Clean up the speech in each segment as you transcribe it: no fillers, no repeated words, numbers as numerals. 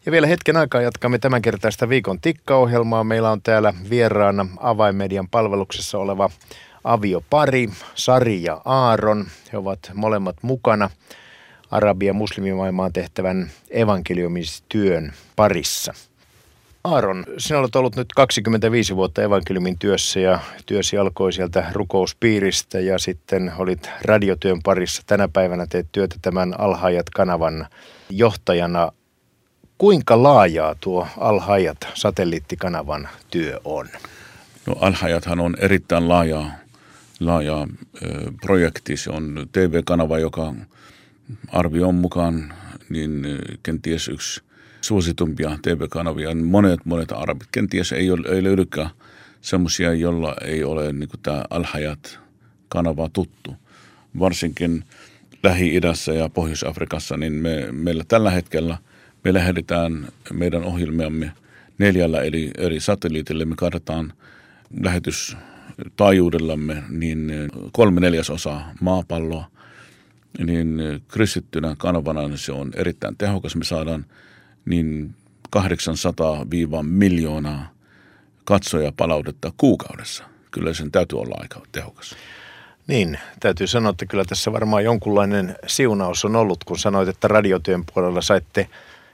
Ja vielä hetken aikaa jatkamme tämänkertaista viikon tikkaohjelmaa. Meillä on täällä vieraana Avainmedian palveluksessa oleva aviopari, Sari ja Aaron. He ovat molemmat mukana Arabi- ja muslimimaailmaan tehtävän evankeliumistyön parissa. Aaron, sinä olet ollut nyt 25 vuotta evankeliumin työssä ja työsi alkoi sieltä rukouspiiristä ja sitten olit radiotyön parissa. Tänä päivänä teet työtä tämän Al-Hayat-kanavan johtajana. Kuinka laajaa tuo Al-Hayat-satelliittikanavan työ on? No Al-Hayathan on erittäin laaja projekti. Se on TV-kanava, joka arvion mukaan niin kenties yksi suositumpia TV-kanavia. Monet arabit. Kenties ei löydykään semmoisia, jolla ei ole niin kuin tämä Al-Hayat-kanava tuttu. Varsinkin Lähi-idässä ja Pohjois-Afrikassa, niin meillä tällä hetkellä me lähetetään meidän ohjelmiamme 4 eri satelliitille. Me katsotaan lähetystaajuudellamme niin 3/4 maapalloa. Niin kristittynä kanavana se on erittäin tehokas. Me saadaan niin 800-1,000,000 katsojapalautetta kuukaudessa. Kyllä sen täytyy olla aika tehokas. Niin, täytyy sanoa, että kyllä tässä varmaan jonkunlainen siunaus on ollut, kun sanoit, että radiotyön puolella saitte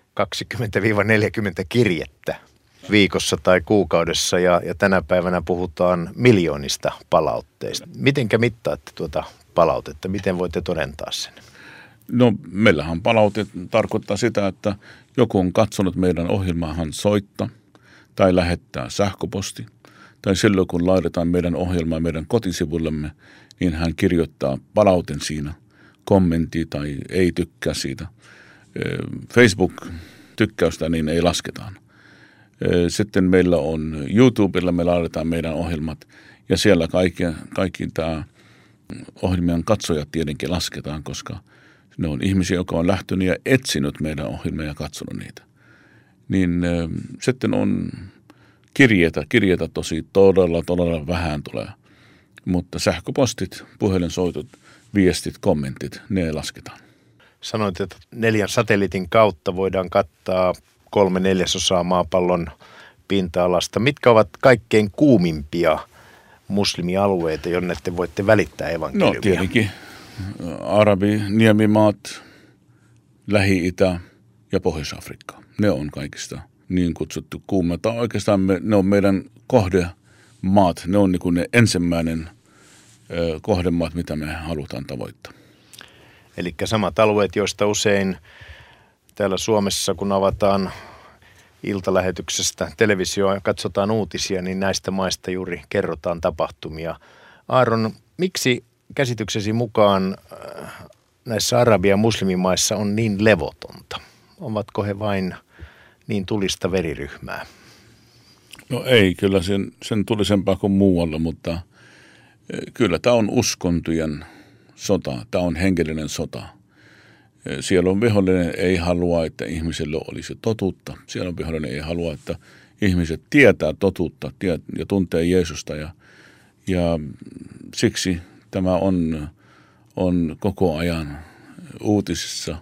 20-40 kirjettä viikossa tai kuukaudessa ja tänä päivänä puhutaan miljoonista palautteista. Mitenkä mittaatte tuota palautetta? Miten voitte todentaa sen? No meillähän palaute tarkoittaa sitä, että joku on katsonut meidän ohjelmaahan soittaa tai lähettää sähköposti. Tai silloin kun laitetaan meidän ohjelmaa meidän kotisivullemme, niin hän kirjoittaa palauten siinä, kommentti tai ei tykkää siitä. Facebook-tykkäystä niin ei lasketaan. Sitten meillä on YouTubella, me laitetaan meidän ohjelmat ja siellä kaikki tämä ohjelmien katsojat tietenkin lasketaan, koska ne on ihmisiä, jotka on lähtenyt ja etsinyt meidän ohjelmia ja katsonut niitä. Niin sitten on kirjeitä tosi todella vähän tulee, mutta sähköpostit, puhelinsoitot, viestit, kommentit, ne lasketaan. Sanoit, että 4 satelliitin kautta voidaan kattaa 3/4 maapallon pinta-alasta. Mitkä ovat kaikkein kuumimpia muslimialueita, jonne te voitte välittää evankeliumia? No tietenkin Arabi, niemimaat, Lähi-Itä ja Pohjois-Afrikka. Ne on kaikista niin kutsuttu kuumata. Oikeastaan ne on meidän kohdemaat. Ne on niin kuin ne ensimmäinen kohdemaat, mitä me halutaan tavoittaa. Eli samat alueet, joista usein täällä Suomessa, kun avataan iltalähetyksestä televisioa ja katsotaan uutisia, niin näistä maista juuri kerrotaan tapahtumia. Aaron, miksi käsityksesi mukaan näissä arabi- ja muslimimaissa on niin levotonta? Ovatko he vain niin tulista veriryhmää? No ei, kyllä sen tulisempaa kuin muualla, mutta kyllä tämä on uskontojen sota, tämä on henkilöinen sota. Siellä on vihollinen ei halua, että ihmiselle olisi totuutta. Siellä on vihollinen ei halua, että ihmiset tietää totuutta ja tuntee Jeesusta. Ja siksi tämä on koko ajan uutisissa.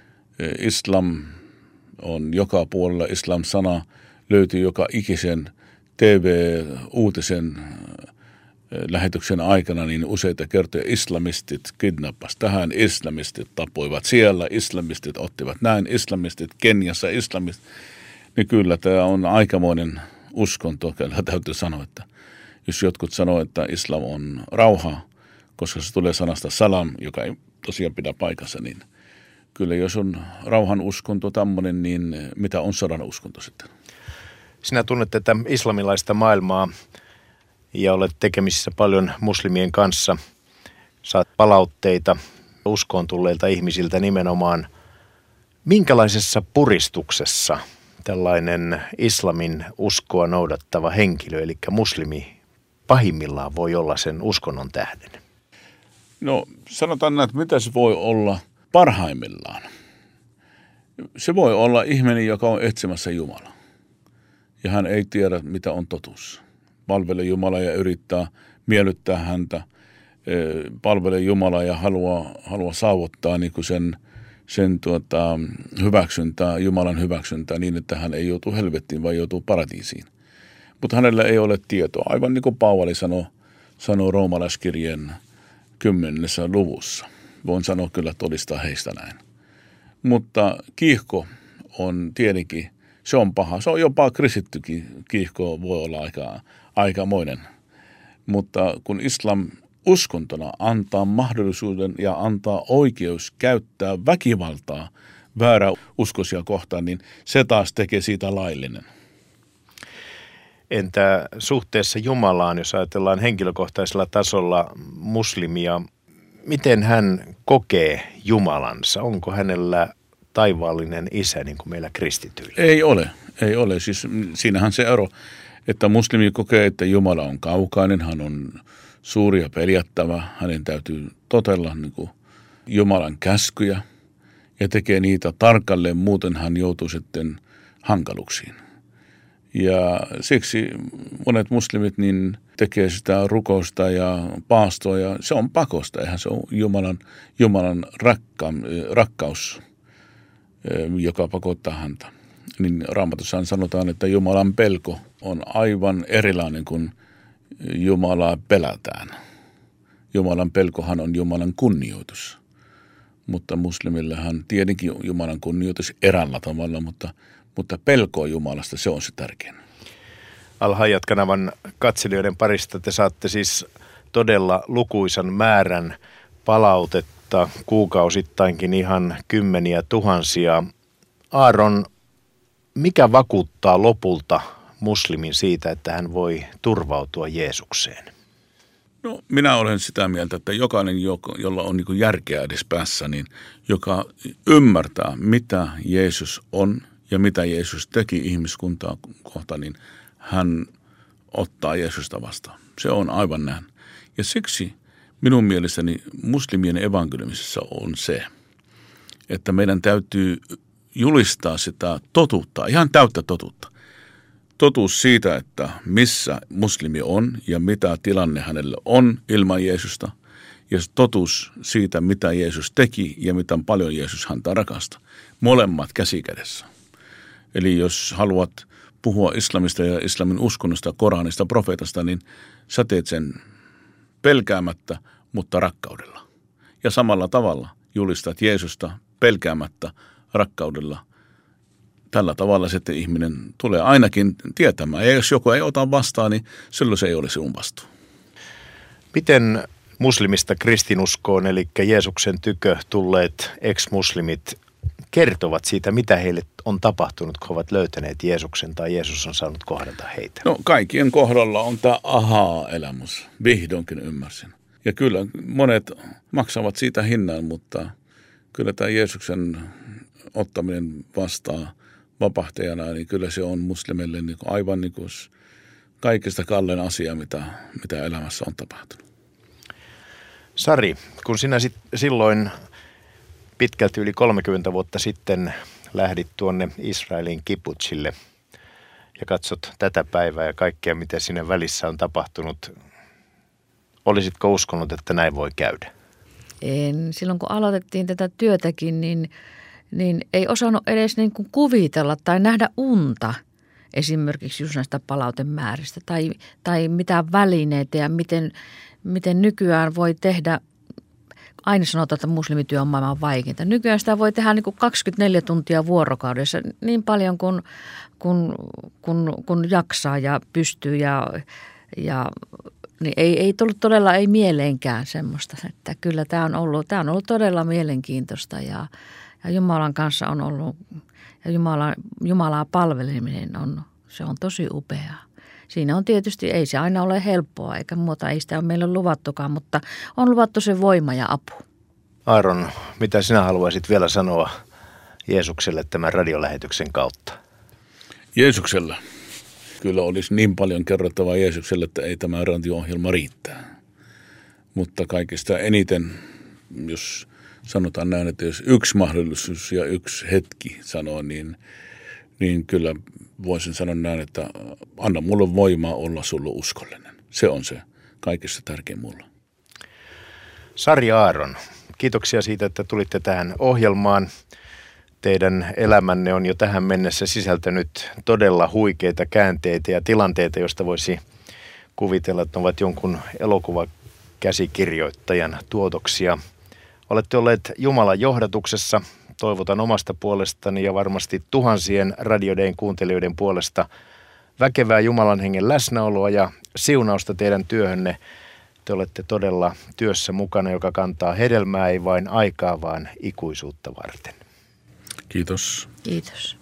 Islam on joka puolella. Islam-sana löytyy joka ikisen TV-uutisen lähetyksen aikana niin useita kertoja islamistit kidnappas tähän, islamistit tapoivat siellä, islamistit ottivat näin, islamistit Keniassa, islamistit. Niin kyllä tämä on aikamoinen uskonto, kyllä täytyy sanoa, että jos jotkut sanoo, että islam on rauha, koska se tulee sanasta salam, joka ei tosiaan pidä paikassa, niin kyllä jos on rauhan uskonto tämmöinen, niin mitä on sodan uskonto sitten? Sinä tunnet tätä islamilaista maailmaa ja olet tekemisissä paljon muslimien kanssa. Saat palautteita uskoon tulleilta ihmisiltä nimenomaan. Minkälaisessa puristuksessa tällainen islamin uskoa noudattava henkilö, eli muslimi, pahimmillaan voi olla sen uskonnon tähden? No sanotaan näin, että mitä se voi olla parhaimmillaan. Se voi olla ihminen, joka on etsimässä Jumalaa. Ja hän ei tiedä, mitä on totuus. Palvelee Jumalaa ja yrittää miellyttää häntä. Palvelee Jumalaa ja haluaa saavuttaa niin kuin hyväksyntää, Jumalan hyväksyntää niin, että hän ei joutu helvettiin, vaan joutuu paratiisiin. Mutta hänellä ei ole tietoa. Aivan niin kuin Paavali sanoo roomalaiskirjeen 10. luvussa. Voin sanoa kyllä todistaa heistä näin. Mutta kiihko on tietenkin, se on paha. Se on jopa kristittykin kiihko voi olla aikamoinen. Mutta kun islam uskontona antaa mahdollisuuden ja antaa oikeus käyttää väkivaltaa vääräuskoisia kohtaan, niin se taas tekee siitä laillinen. Entä suhteessa Jumalaan, jos ajatellaan henkilökohtaisella tasolla muslimia, miten hän kokee Jumalansa? Onko hänellä taivaallinen isä niin kuin meillä kristityillä? Ei ole. Siis siinähän se ero, että muslimi kokee, että Jumala on kaukainen, hän on suuri ja peljättävä. Hänen täytyy totella niin kuin Jumalan käskyjä ja tekee niitä tarkalleen, muuten hän joutuu sitten hankaluksiin. Ja siksi monet muslimit niin tekee sitä rukousta ja paastoa ja se on pakosta. Eihän se ole Jumalan rakkaus, joka pakottaa häntä. Niin Raamatussaan sanotaan, että Jumalan pelko on aivan erilainen kuin Jumalaa pelätään. Jumalan pelkohan on Jumalan kunnioitus. Mutta muslimillähän tietenkin Jumalan kunnioitus eräällä tavalla, mutta pelko Jumalasta, se on se tärkein. Al-Hayat-kanavan katselijoiden parista te saatte siis todella lukuisan määrän palautetta, kuukausittainkin ihan kymmeniä tuhansia. Aaron, mikä vakuuttaa lopulta muslimin siitä, että hän voi turvautua Jeesukseen? No, minä olen sitä mieltä, että jokainen, jolla on niin järkeä edes päässä, niin joka ymmärtää, mitä Jeesus on ja mitä Jeesus teki ihmiskuntaa kohtaan, niin hän ottaa Jeesusta vastaan. Se on aivan näin. Ja siksi minun mielestäni muslimien evankeliumisessa on se, että meidän täytyy julistaa sitä totuutta, ihan täyttä totuutta. Totuus siitä, että missä muslimi on ja mitä tilanne hänelle on ilman Jeesusta. Ja totuus siitä, mitä Jeesus teki ja miten paljon Jeesus häntä rakastaa. Molemmat käsikädessä. Eli jos haluat puhua islamista ja islamin uskonnosta, Koranista, profeetasta, niin sä teet sen pelkäämättä, mutta rakkaudella. Ja samalla tavalla julistat Jeesusta pelkäämättä, rakkaudella. Tällä tavalla sitten ihminen tulee ainakin tietämään. Ja jos joku ei ota vastaan, niin silloin se ei ole sinun vastuu. Miten muslimista kristinuskoon, eli Jeesuksen tykö tulleet ex-muslimit kertovat siitä, mitä heille on tapahtunut, kun ovat löytäneet Jeesuksen tai Jeesus on saanut kohdata heitä? No kaikkien kohdalla on tämä ahaa-elämys. Vihdoinkin ymmärsin. Ja kyllä monet maksavat siitä hinnan, mutta kyllä tämä Jeesuksen ottaminen vastaan vapahtajana, niin kyllä se on muslimille niin aivan niin kuin kaikista kallein asia, mitä elämässä on tapahtunut. Sari, kun sinä silloin pitkälti yli 30 vuotta sitten lähdit tuonne Israelin kibutsille ja katsot tätä päivää ja kaikkea, mitä siinä välissä on tapahtunut, olisitko uskonut, että näin voi käydä? En. Silloin kun aloitettiin tätä työtäkin, niin ei osannut edes niin kuin kuvitella tai nähdä unta esimerkiksi just näistä palautemääristä tai mitään välineitä ja miten nykyään voi tehdä. Aina sanotaan, että muslimityö on maailman vaikeinta. Nykyään sitä voi tehdä niin kuin 24 tuntia vuorokaudessa niin paljon kun jaksaa ja pystyy ja niin ei tullut todella ei mieleenkään semmoista, että kyllä tämä on ollut todella mielenkiintoista ja Jumalan kanssa on ollut ja Jumalaa palveleminen se on tosi upeaa. Siinä on tietysti, ei se aina ole helppoa eikä muuta, ei sitä ole meille luvattukaan, mutta on luvattu se voima ja apu. Aaron, mitä sinä haluaisit vielä sanoa Jeesukselle tämän radiolähetyksen kautta? Jeesuksella. Kyllä olisi niin paljon kerrottavaa Jeesukselle, että ei tämä radio-ohjelma riittää. Mutta kaikista eniten, jos sanotaan näin, että jos yksi mahdollisuus ja yksi hetki sanoo, niin kyllä voisin sanoa näin, että anna mulle voimaa olla sulle uskollinen. Se on se kaikista tärkein mulle. Sari Aaron, kiitoksia siitä, että tulitte tähän ohjelmaan. Teidän elämänne on jo tähän mennessä sisältänyt todella huikeita käänteitä ja tilanteita, joista voisi kuvitella, että ne ovat jonkun elokuvakäsikirjoittajan tuotoksia. Olette olleet Jumalan johdatuksessa. Toivotan omasta puolestani ja varmasti tuhansien Radio Dayn kuuntelijoiden puolesta väkevää Jumalan hengen läsnäoloa ja siunausta teidän työhönne. Te olette todella työssä mukana, joka kantaa hedelmää ei vain aikaa, vaan ikuisuutta varten. Kiitos. Kiitos.